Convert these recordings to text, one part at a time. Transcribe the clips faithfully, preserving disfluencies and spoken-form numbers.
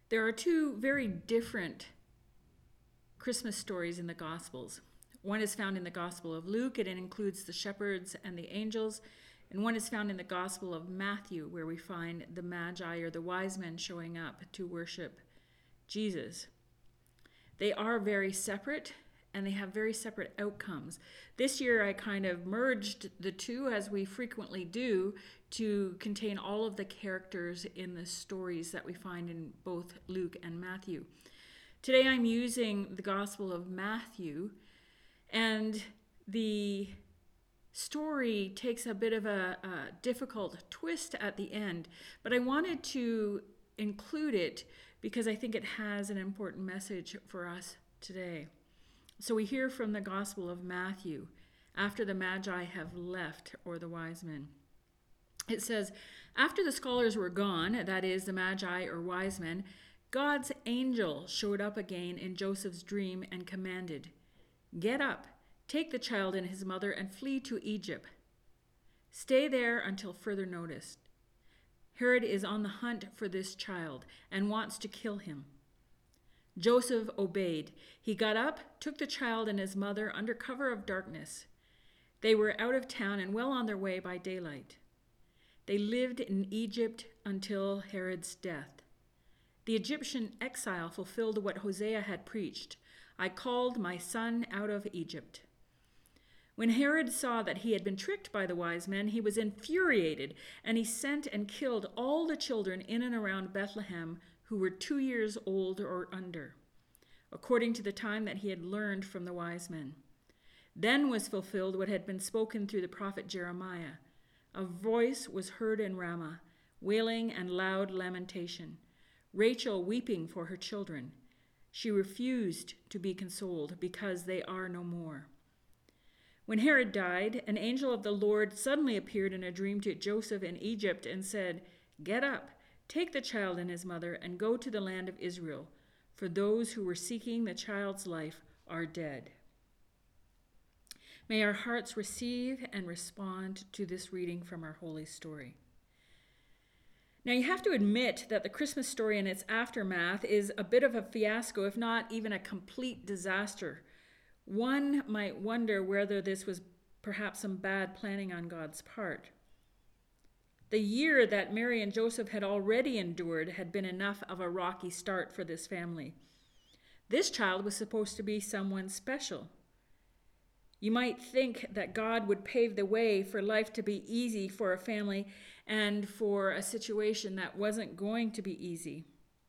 There are two very different Christmas stories in the Gospels. One is found in the Gospel of Luke, and it includes the shepherds and the angels. And one is found in the Gospel of Matthew, where we find the Magi or the wise men showing up to worship Jesus. They are very separate, and they have very separate outcomes. This year I kind of merged the two, as we frequently do, to contain all of the characters in the stories that we find in both Luke and Matthew. Today I'm using the Gospel of Matthew, and the story takes a bit of a, a difficult twist at the end, but I wanted to include it because I think it has an important message for us today. So we hear from the Gospel of Matthew after the Magi have left, or the wise men. It says, after the scholars were gone, that is, the Magi or wise men, God's angel showed up again in Joseph's dream and commanded, "Get up, take the child and his mother and flee to Egypt. Stay there until further notice. Herod is on the hunt for this child and wants to kill him." Joseph obeyed. He got up, took the child and his mother under cover of darkness. They were out of town and well on their way by daylight. They lived in Egypt until Herod's death. The Egyptian exile fulfilled what Hosea had preached. "I called my son out of Egypt." When Herod saw that he had been tricked by the wise men, he was infuriated, and he sent and killed all the children in and around Bethlehem who were two years old or under, according to the time that he had learned from the wise men. Then was fulfilled what had been spoken through the prophet Jeremiah. A voice was heard in Ramah, wailing and loud lamentation, Rachel weeping for her children. She refused to be consoled because they are no more. When Herod died, an angel of the Lord suddenly appeared in a dream to Joseph in Egypt and said, "Get up, take the child and his mother, and go to the land of Israel, for those who were seeking the child's life are dead." May our hearts receive and respond to this reading from our holy story. Now, you have to admit that the Christmas story and its aftermath is a bit of a fiasco, if not even a complete disaster. One might wonder whether this was perhaps some bad planning on God's part. The year that Mary and Joseph had already endured had been enough of a rocky start for this family. This child was supposed to be someone special. You might think that God would pave the way for life to be easy for a family and for a situation that wasn't going to be easy.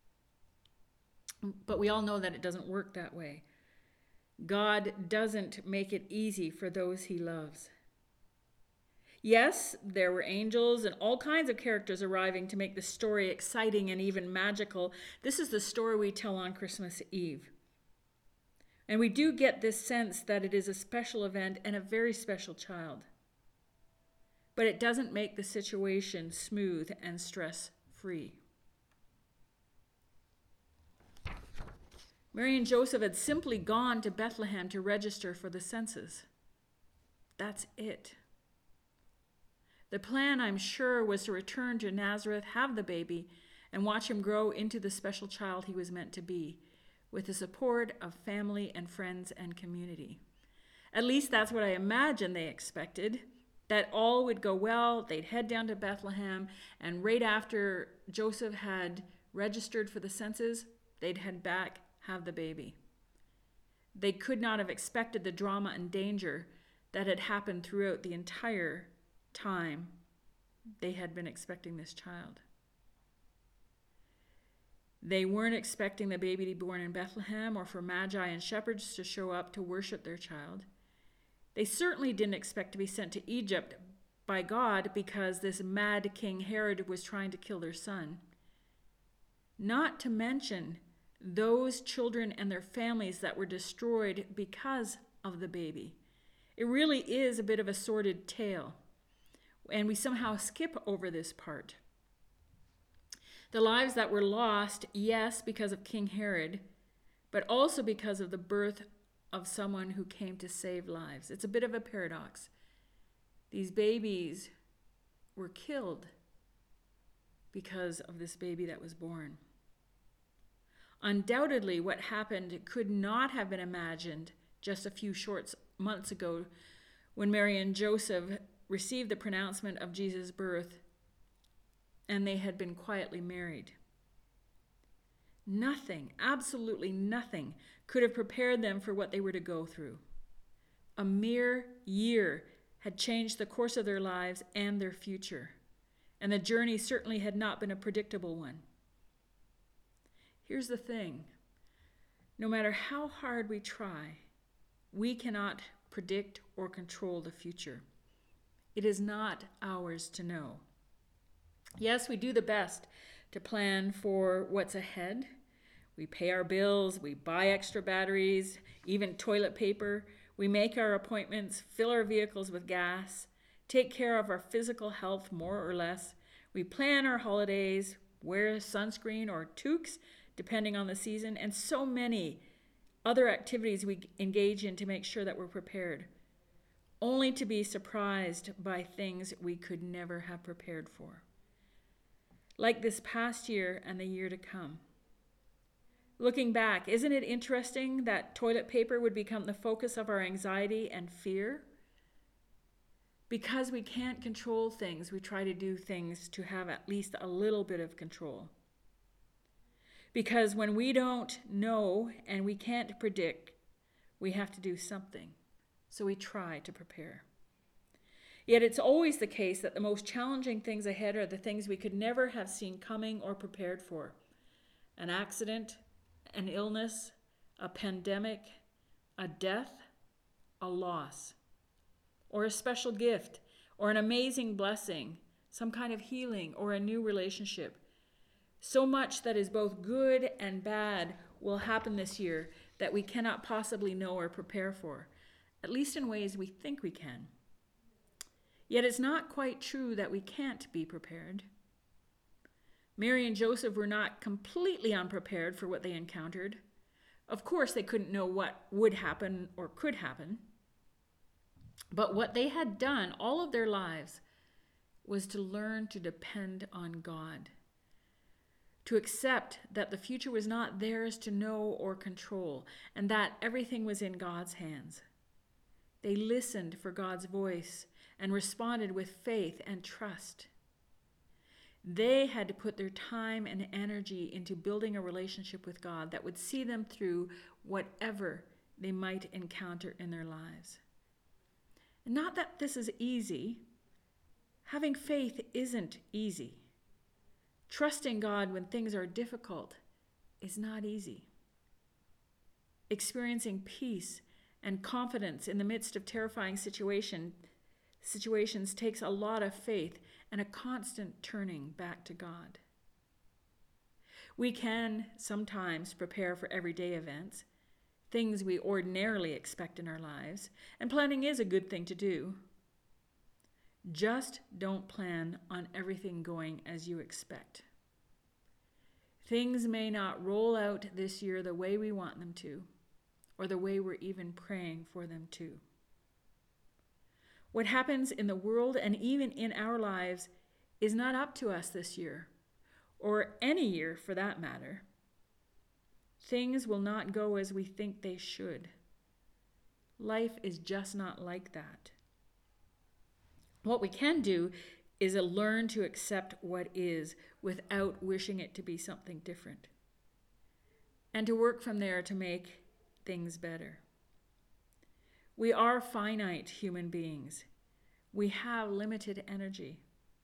But we all know that it doesn't work that way. God doesn't make it easy for those he loves. Yes, there were angels and all kinds of characters arriving to make the story exciting and even magical. This is the story we tell on Christmas Eve. And we do get this sense that it is a special event and a very special child. But it doesn't make the situation smooth and stress-free. Mary and Joseph had simply gone to Bethlehem to register for the census. That's it. The plan, I'm sure, was to return to Nazareth, have the baby, and watch him grow into the special child he was meant to be, with the support of family and friends and community. At least that's what I imagine they expected, that all would go well, they'd head down to Bethlehem, and right after Joseph had registered for the census, they'd head back, have the baby. They could not have expected the drama and danger that had happened throughout the entire time they had been expecting this child. They weren't expecting the baby to be born in Bethlehem or for magi and shepherds to show up to worship their child. They certainly didn't expect to be sent to Egypt by God because this mad King Herod was trying to kill their son. Not to mention those children and their families that were destroyed because of the baby. It really is a bit of a sordid tale, and we somehow skip over this part. The lives that were lost, yes, because of King Herod, but also because of the birth of someone who came to save lives. It's a bit of a paradox. These babies were killed because of this baby that was born. Undoubtedly, what happened could not have been imagined just a few short months ago when Mary and Joseph received the pronouncement of Jesus' birth and they had been quietly married. Nothing, absolutely nothing, could have prepared them for what they were to go through. A mere year had changed the course of their lives and their future, and the journey certainly had not been a predictable one. Here's the thing. No matter how hard we try, we cannot predict or control the future. It is not ours to know. Yes, we do the best to plan for what's ahead. We pay our bills, we buy extra batteries, even toilet paper. We make our appointments, fill our vehicles with gas, take care of our physical health more or less. We plan our holidays, wear sunscreen or toques, depending on the season, and so many other activities we engage in to make sure that we're prepared, only to be surprised by things we could never have prepared for. Like this past year and the year to come. Looking back, isn't it interesting that toilet paper would become the focus of our anxiety and fear? Because we can't control things, we try to do things to have at least a little bit of control. Because when we don't know and we can't predict, we have to do something. So we try to prepare. Yet it's always the case that the most challenging things ahead are the things we could never have seen coming or prepared for. An accident, an illness, a pandemic, a death, a loss, or a special gift, or an amazing blessing, some kind of healing, or a new relationship. So much that is both good and bad will happen this year that we cannot possibly know or prepare for, at least in ways we think we can. Yet it's not quite true that we can't be prepared. Mary and Joseph were not completely unprepared for what they encountered. Of course, they couldn't know what would happen or could happen. But what they had done all of their lives was to learn to depend on God, to accept that the future was not theirs to know or control, and that everything was in God's hands. They listened for God's voice and responded with faith and trust. They had to put their time and energy into building a relationship with God that would see them through whatever they might encounter in their lives. And not that this is easy. Having faith isn't easy. Trusting God when things are difficult is not easy. Experiencing peace and confidence in the midst of terrifying situation, situations takes a lot of faith and a constant turning back to God. We can sometimes prepare for everyday events, things we ordinarily expect in our lives, and planning is a good thing to do. Just don't plan on everything going as you expect. Things may not roll out this year the way we want them to, or the way we're even praying for them to. What happens in the world and even in our lives is not up to us this year, or any year for that matter. Things will not go as we think they should. Life is just not like that. What we can do is a learn to accept what is without wishing it to be something different, and to work from there to make things better. We are finite human beings. We have limited energy.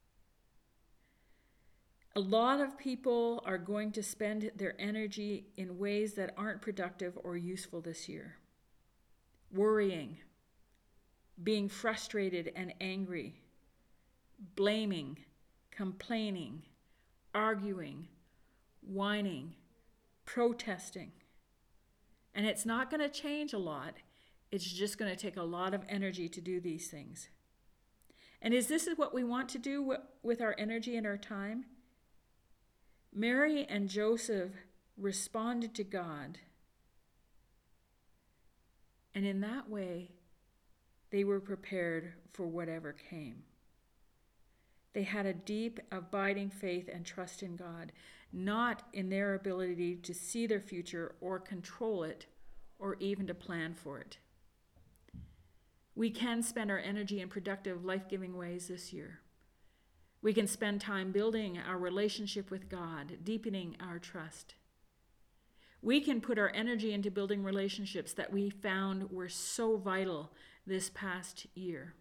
A lot of people are going to spend their energy in ways that aren't productive or useful this year. Worrying, being frustrated and angry, blaming, complaining, arguing, whining, protesting. And it's not going to change a lot. It's just going to take a lot of energy to do these things. And is this what we want to do with our energy and our time? Mary and Joseph responded to God. And in that way, they were prepared for whatever came. They had a deep, abiding faith and trust in God, not in their ability to see their future or control it or even to plan for it. We can spend our energy in productive, life-giving ways this year. We can spend time building our relationship with God, deepening our trust. We can put our energy into building relationships that we found were so vital this past year.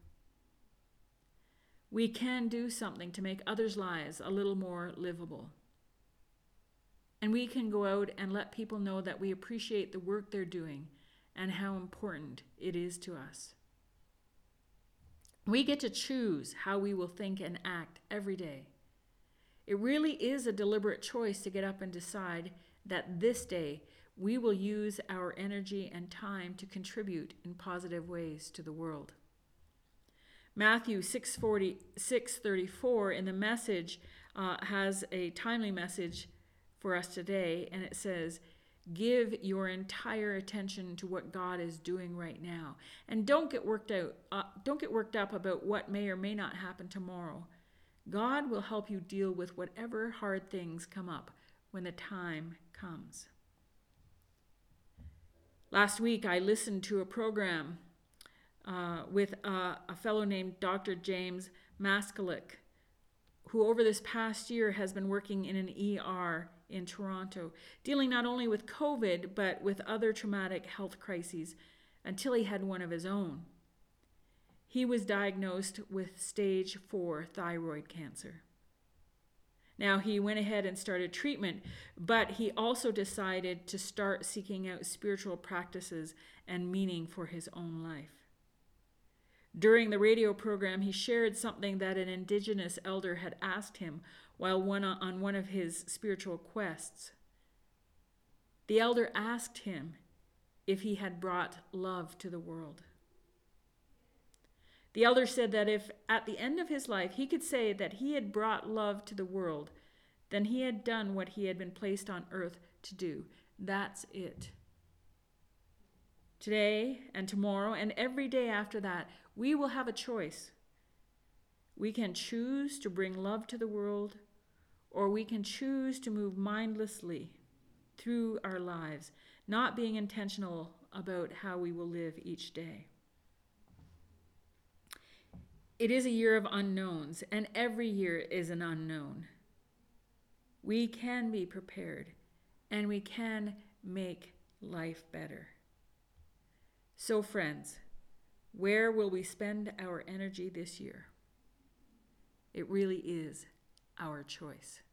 We can do something to make others' lives a little more livable. And we can go out and let people know that we appreciate the work they're doing and how important it is to us. We get to choose how we will think and act every day. It really is a deliberate choice to get up and decide that this day we will use our energy and time to contribute in positive ways to the world. Matthew six thirty-four in the Message uh, has a timely message for us today, and it says, "Give your entire attention to what God is doing right now, and don't get worked out. Uh, don't get worked up about what may or may not happen tomorrow. God will help you deal with whatever hard things come up when the time comes." Last week, I listened to a program uh, with uh, a fellow named Doctor James Maskalik, who over this past year has been working in an E R in Toronto, dealing not only with COVID, but with other traumatic health crises until he had one of his own. He was diagnosed with stage four thyroid cancer. Now, he went ahead and started treatment, but he also decided to start seeking out spiritual practices and meaning for his own life. During the radio program, he shared something that an Indigenous elder had asked him while one on one of his spiritual quests. The elder asked him if he had brought love to the world. The elder said that if at the end of his life he could say that he had brought love to the world, then he had done what he had been placed on earth to do. That's it. Today and tomorrow and every day after that, we will have a choice. We can choose to bring love to the world, or we can choose to move mindlessly through our lives, not being intentional about how we will live each day. It is a year of unknowns, and every year is an unknown. We can be prepared, and we can make life better. So, friends, where will we spend our energy this year? It really is our choice.